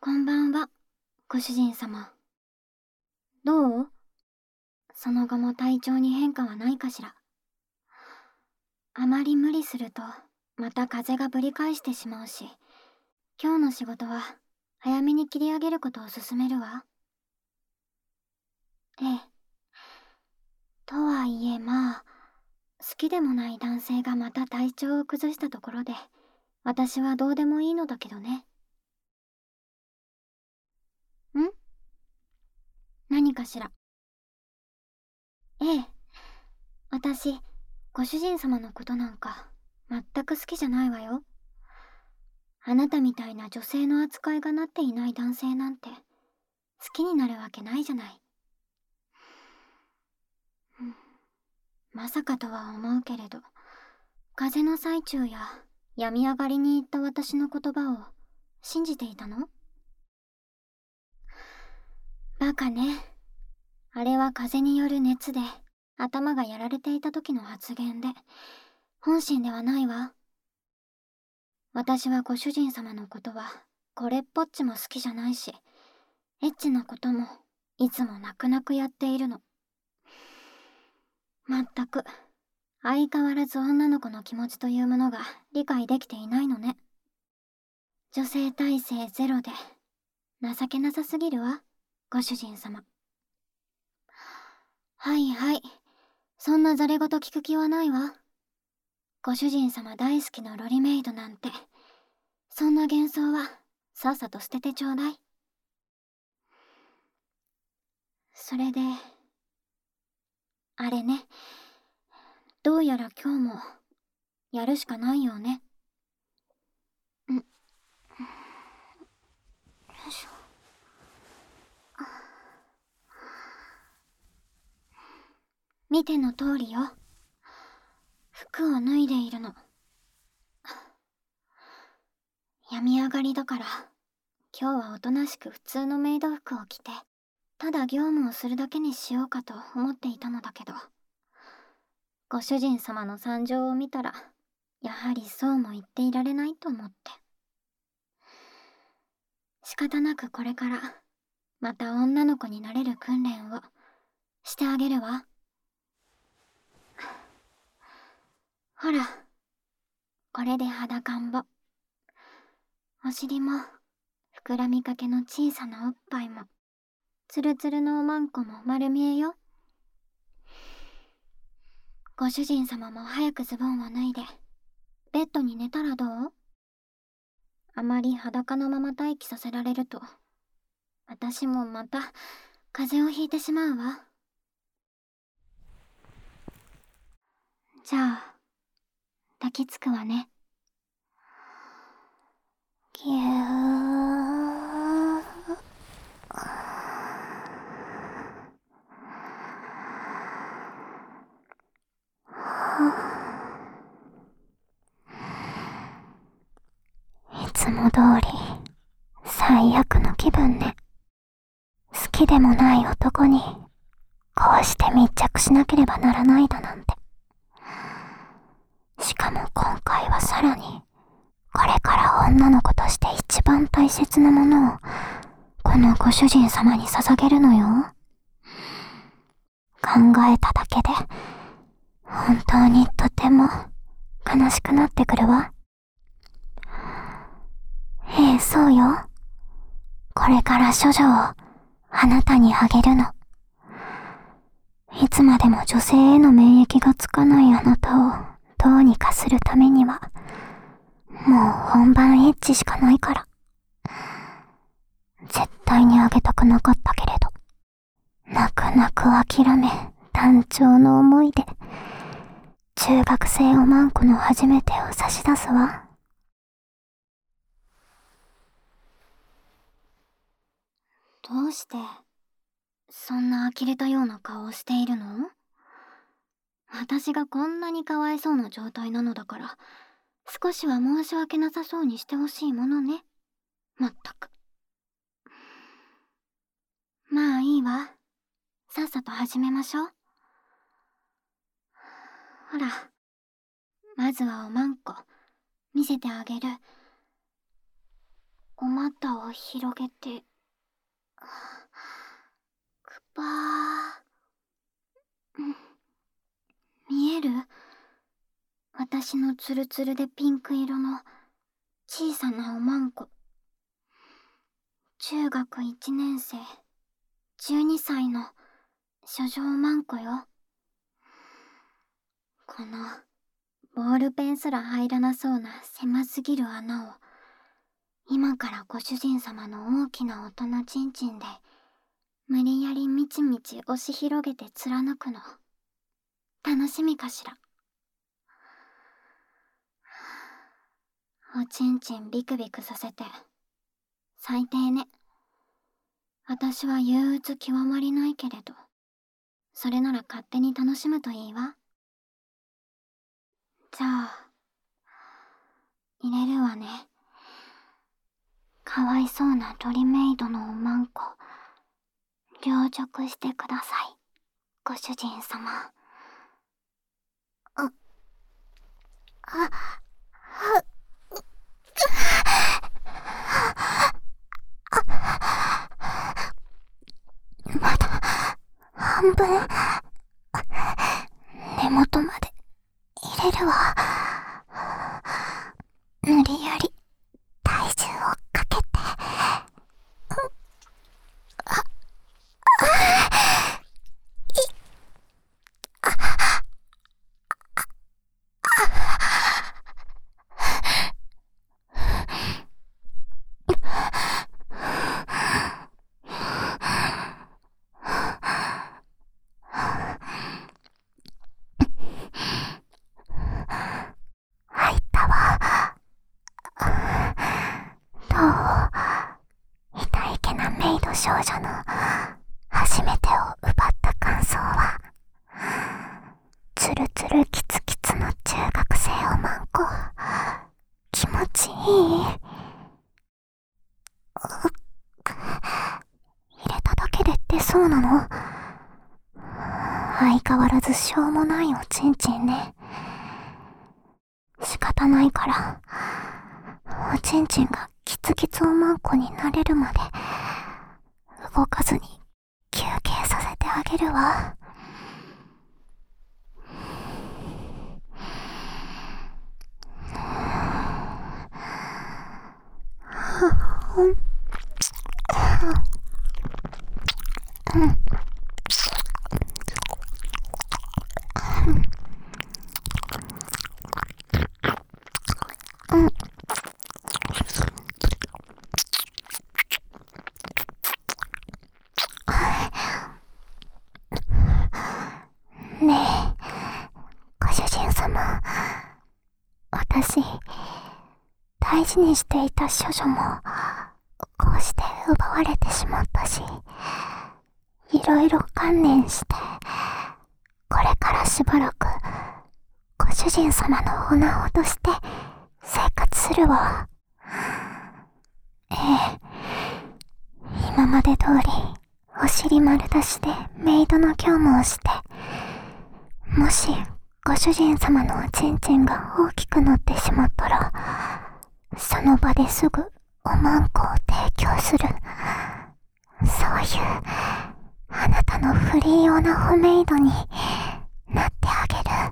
こんばんは、ご主人様。どう？その後も体調に変化はないかしら。あまり無理すると、また風邪がぶり返してしまうし、今日の仕事は早めに切り上げることを勧めるわ。ええ。とはいえ好きでもない男性がまた体調を崩したところで、私はどうでもいいのだけどね。ん？何かしら。ええ。私、ご主人様のことなんか、全く好きじゃないわよ。あなたみたいな女性の扱いがなっていない男性なんて、好きになるわけないじゃない。うん、まさかとは思うけれど、風邪の最中や病み上がりに言った私の言葉を信じていたの？バカね。あれは風邪による熱で頭がやられていた時の発言で、本心ではないわ。私はご主人様のことはこれっぽっちも好きじゃないし、エッチなこともいつも泣く泣くやっているの。まったく相変わらず女の子の気持ちというものが理解できていないのね。女性耐性ゼロで情けなさすぎるわ、ご主人様。はいはい、そんなざれ言聞く気はないわ。ご主人様大好きなロリメイドなんて、そんな幻想はさっさと捨ててちょうだい。それで、あれね、どうやら今日もやるしかないよね。よいしょ。見ての通りよ。服を脱いでいるの。病み上がりだから、今日はおとなしく普通のメイド服を着て、ただ業務をするだけにしようかと思っていたのだけど、ご主人様の惨状を見たら、やはりそうも言っていられないと思って。仕方なくこれから、また女の子になれる訓練をしてあげるわ。ほら、これで裸んぼ。お尻も、膨らみかけの小さなおっぱいも、ツルツルのおまんこも丸見えよ。ご主人様も早くズボンを脱いで、ベッドに寝たらどう？あまり裸のまま待機させられると、私もまた風邪をひいてしまうわ。じゃあ、抱きつくわね。ぎゅー。いつも通り、最悪の気分ね。好きでもない男に、こうして密着しなければならないだなんて。しかも今回はさらに、これから女の子として一番大切なものを、このご主人様に捧げるのよ。考えただけで、本当にとても悲しくなってくるわ。ええ、そうよ。これから処女をあなたにあげるの。いつまでも女性への免疫がつかないあなたをどうにかするためには、もう本番エッチしかないから。絶対にあげたくなかったけれど、泣く泣く諦め、断腸の思いで、中学生おまんこの初めてを差し出すわ。どうして、そんな呆れたような顔をしているの？私がこんなにかわいそうな状態なのだから、少しは申し訳なさそうにしてほしいものね。まったく。まあいいわ。さっさと始めましょう。ほら、まずはおまんこ、見せてあげる。 お股を広げて、くばー。見える？私のツルツルでピンク色の小さなおまんこ。中学1年生、12歳の処女おまんこよ。このボールペンすら入らなそうな狭すぎる穴を、今からご主人様の大きな大人ちんちんで無理やりみちみち押し広げて貫くの。楽しみかしら。おちんちんビクビクさせて。最低ね。私は憂鬱極まりないけれど、それなら勝手に楽しむといいわ。じゃあ、入れるわね。かわいそうな鳥メイドのおまんこ、領辱してください、ご主人様。まだ半分。根元まで入れるわ。無理やり体重をかけて。入ったわ。どう？痛いけなメイド少女の初めてを奪った感想は、ツルツルキツキツの中学生おまんこ、気持ちいい？入れただけでってそうなの？相変わらずしょうもないおちんちんね。仕方ないから、おちんちんがキツキツおまんこになれるまで動かずに休憩させてあげるわ。ねえ、ご主人様。私、大事にしていた処女も、こうして奪われてしまったし、いろいろ観念して、これからしばらく、ご主人様のおなほとして生活するわ。ええ、今まで通り、お尻丸出しでメイドの業務をして、もしご主人様のおちんちんが大きくなってしまったら、その場ですぐおまんこを提供する。そういうあなたのフリーオナホメイドになってあげる。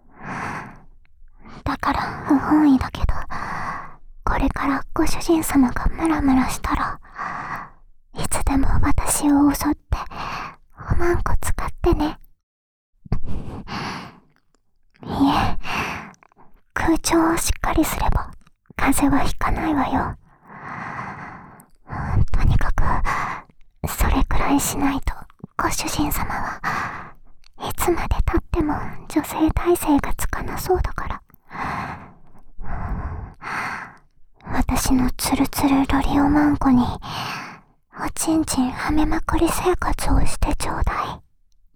だから不本意だけど、これからご主人様がムラムラしたら、いつでも私を襲っておまんこ使ってね。いえ、空調をしっかりすれば風邪はひかないわよ。とにかくそれくらいしないとご主人様はいつまで経っても女性耐性がつかなそうだから。私のツルツルロリオマンコにおちんちんはめまくり生活をしてちょうだい。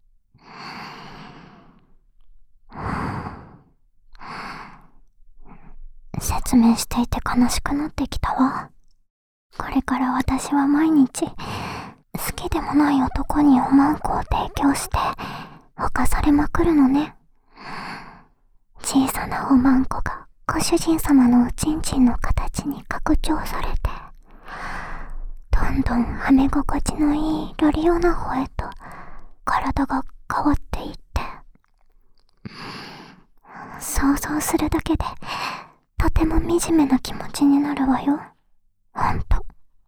説明していて悲しくなってきたわ。これから私は毎日好きでもない男におまんこを提供して犯されまくるのね。小さなおまんこがご主人様のおちんちんの形に拡張されて、 どんどんはめ心地のいいロリオナホへと体が変わっていって、想像するだけでとても惨めな気持ちになるわよ。ほんと。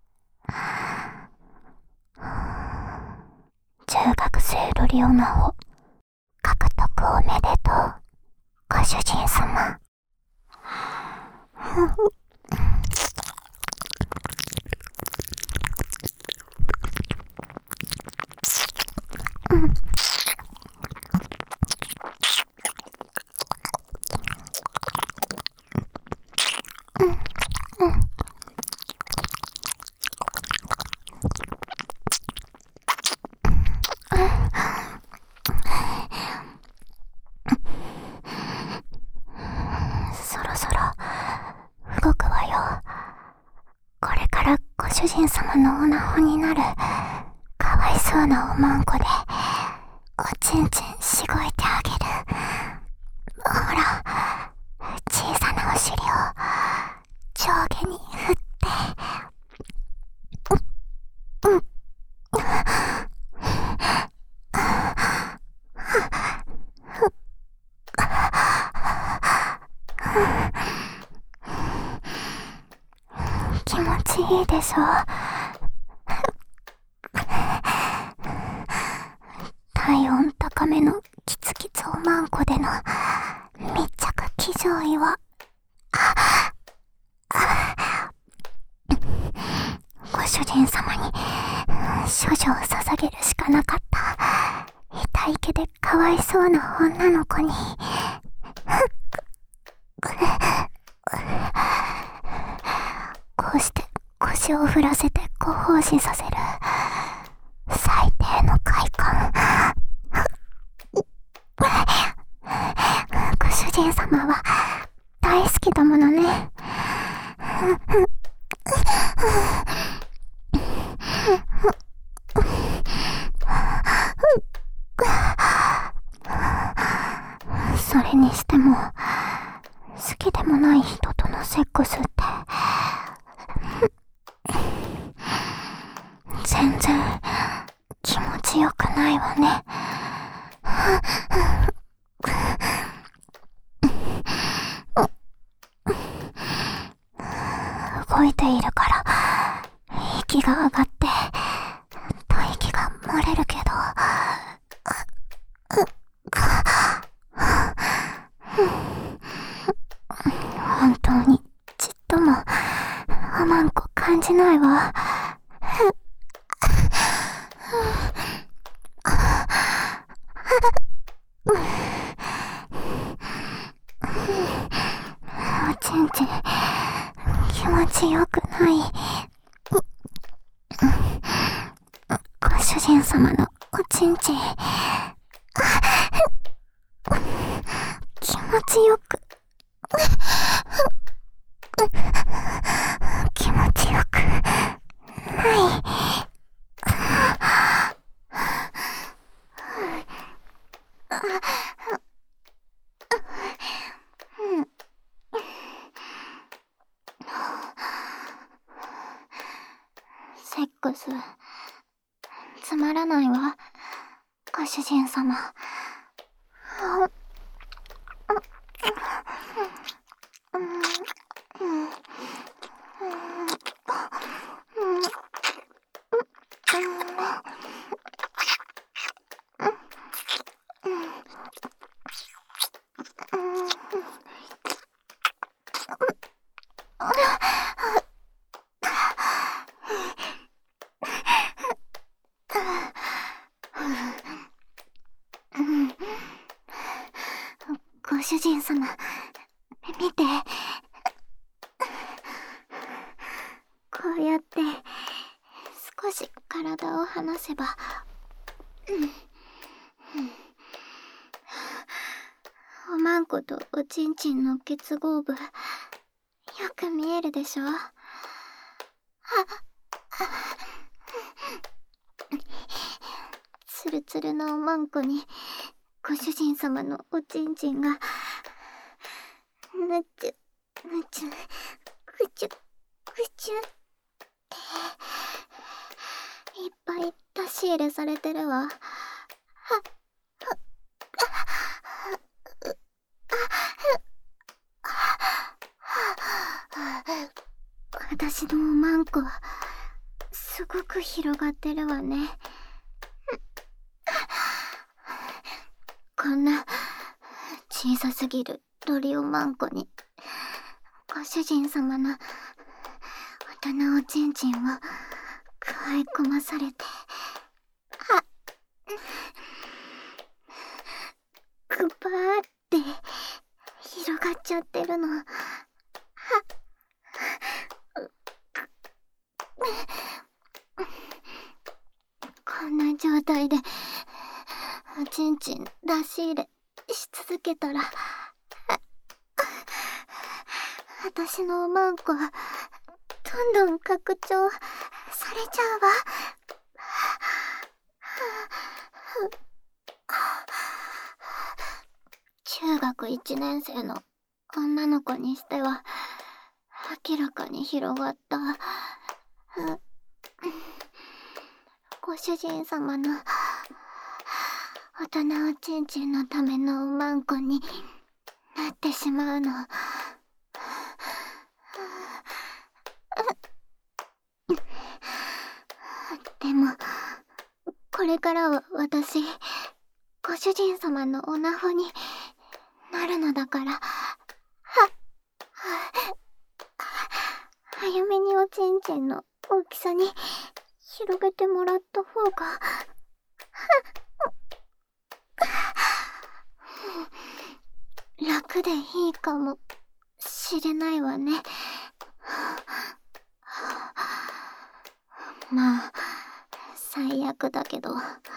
中学生ロリオナホ獲得おめでとう、ご主人様。そろそろ動くわよ。これからご主人様のオナホになるかわいそうなおまんこでおちんちんしごいてあげる。ほら、小さなお尻を上下に振って、気持ちいいでしょ。体温高めのキツキツおまんこでの密着騎乗位はご主人様に処女を捧げるしかなかった痛い毛でかわいそうな女の子にこうして腰を振らせてご奉仕させる最低の快感。ご主人様は大好きだものね。それにしても好きでもない人とのセックスって全然気持ちよくないわね。動いているから息が上がって吐息が漏れるけど、本当にちっともおまんこ感じないわ。おちんちん気持ちよくない。ご主人様のおちんちん気持ちよく気持ちよくない。セックスつまらないわ、ご主人様。ご主人様、見て。こうやって少し体を離せば、おまんことおちんちんの結合部よく見えるでしょ。ツルツルのおまんこにご主人様のおちんちんがぬちゅぬちゅぐちゅぐちゅって入れされてるわ。私のおまんこすごく広がってるわね。こんな小さすぎる鳥おまんこにご主人様の大人おちんちんをくわえ込まされて、くばーって広がっちゃってるの。こんな状態でおちんちん出し入れし続けたら、私のおまんこどんどん拡張されちゃうわ。中学1年生の女の子にしては明らかに広がった。ご主人様の大人おちんちんのためのおまんこになってしまうの。でもこれからは私ご主人様のおなほになるのだから、早めにおちんちんの大きさに広げてもらった方が楽でいいかもしれないわね。まあ最悪だけど。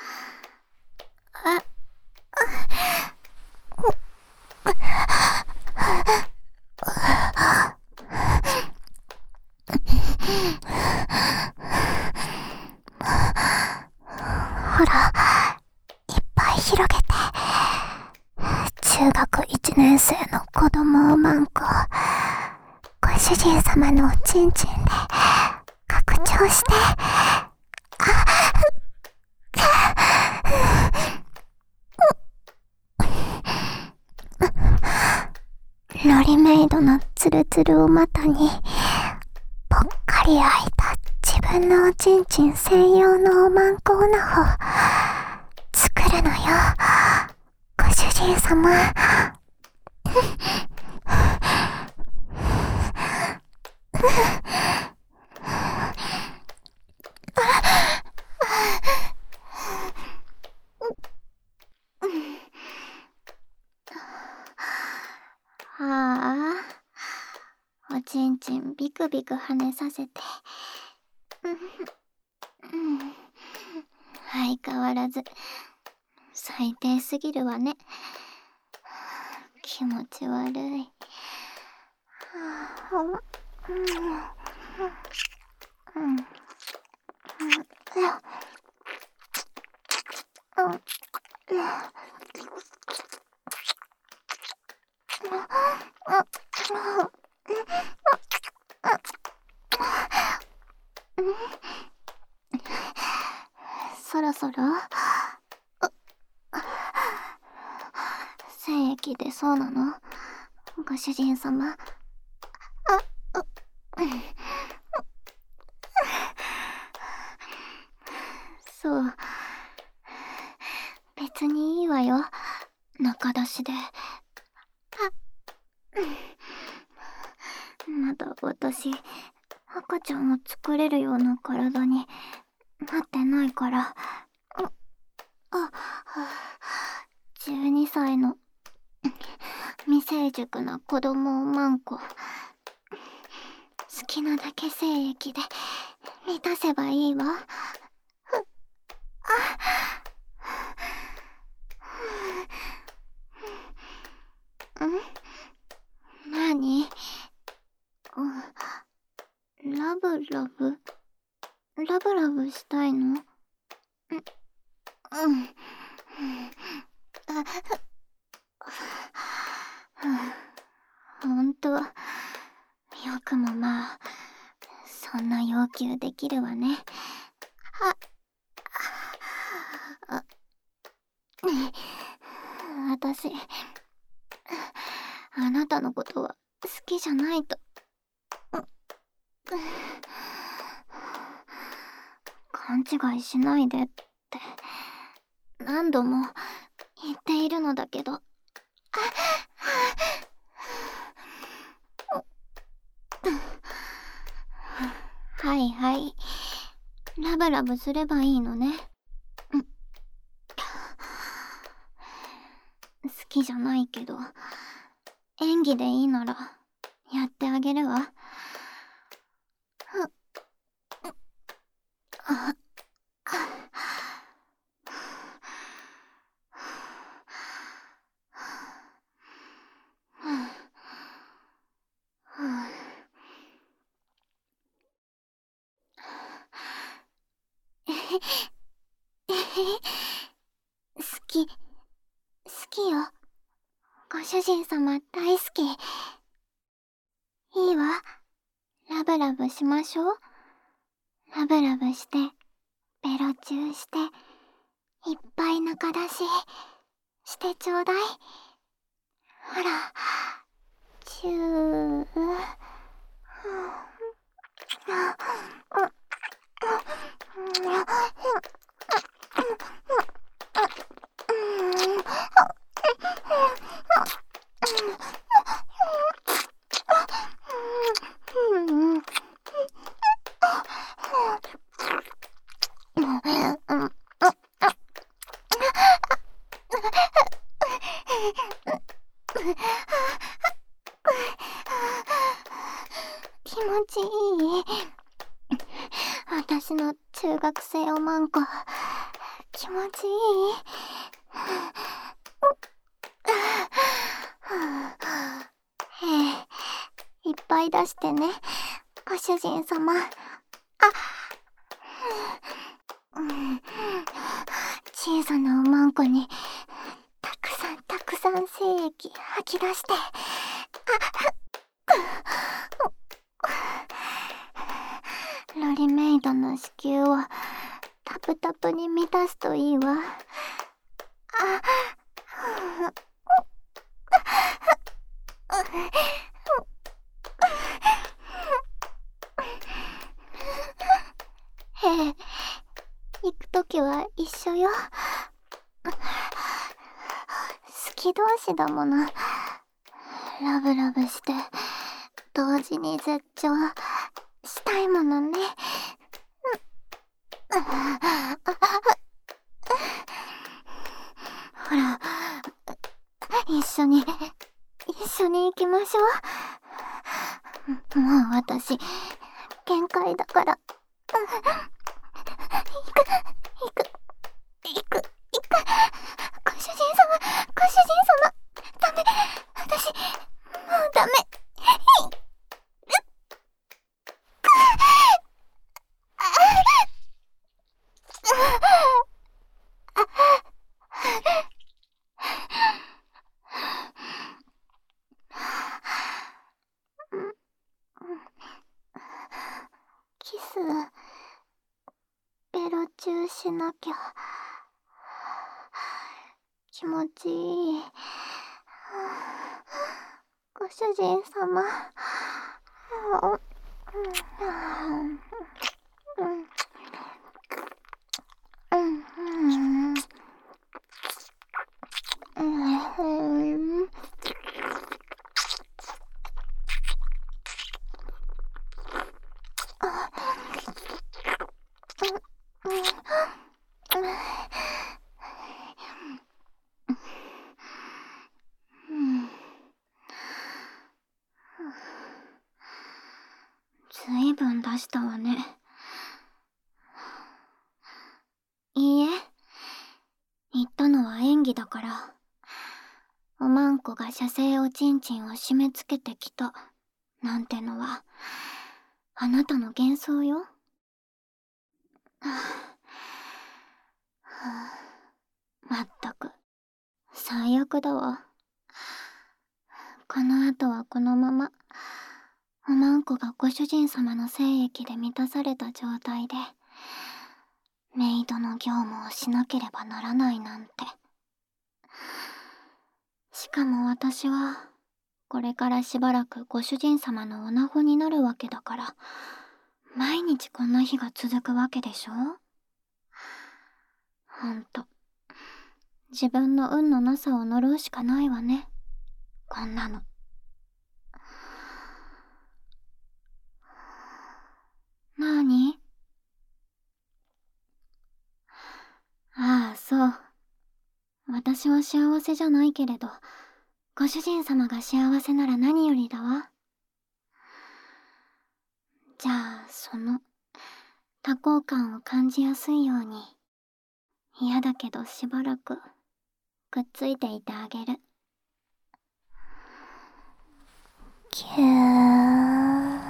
ほら、いっぱい広げて。中学1年生の子供おまんこ、ご主人様のおちんちんで拡張して。ロリメイドのツルツルお股にぽっかり開いた自分のおちんちん専用のおまんこオナホ作るのよ、ご主人様。 おちんちんビクビク跳ねさせて、相変わらず最低すぎるわね。気持ち悪い。そろそろ精液出そうなの、ご主人様。そう、別にいいわよ、中出しで。まだ私赤ちゃんを作れるような体になってないから。12歳の未成熟な子供をまんこ、好きなだけ精液で満たせばいいわ。なに？ラブラブしたいの？ほんと、よくもまあそんな要求できるわね。 たのことは好きじゃないと。勘違いしないでって何度も言っているのだけど。はいはい。ラブラブすればいいのね。好きじゃないけど、演技でいいならやってあげるわ。好きよ。ご主人様大好き。いいわ。ラブラブしましょう。ラブラブして、ベロチューして、いっぱい中出ししてちょうだい。ほら、チュー。気持ちいい。私の中学生おまんこ、気持ちいい。いっぱい出してね、ご主人様。小さなおまんこにたくさん精液吐き出して。ロリメイドの子宮をタプタプに満たすといいわ。行くときは一緒よ。好き同士だもの。ラブラブして同時に絶頂したいものね。ほら、一緒に行きましょう。もう私限界だから。行く。ご主人様、ダメ。私もうダメ。キス、ベロチューしなきゃ。気持ちいい。ご主人様。ずいぶん出したわね。いいえ、言ったのは演技だから。おまんこが射精おちんちんを締め付けてきたなんてのはあなたの幻想よ。まったく最悪だわ。この後はこのままおまんこがご主人様の精液で満たされた状態でメイドの業務をしなければならないなんて。しかも私はこれからしばらくご主人様のおなほになるわけだから、毎日こんな日が続くわけでしょ。ほんと、自分の運のなさを呪うしかないわね。こんなの。なーに？ああ、そう。私は幸せじゃないけれど、ご主人様が幸せなら何よりだわ。じゃあ、多幸感を感じやすいように、嫌だけどしばらくくっついていてあげる。 ぎゅー。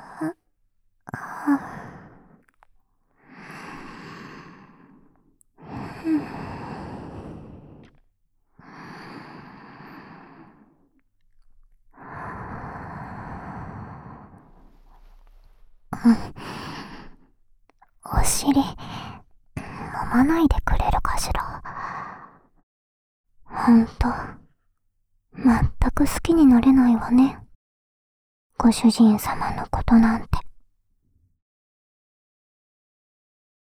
お尻、飲まないでくれるかしら。ほんと、全く好きになれないわね。ご主人様のことなんて。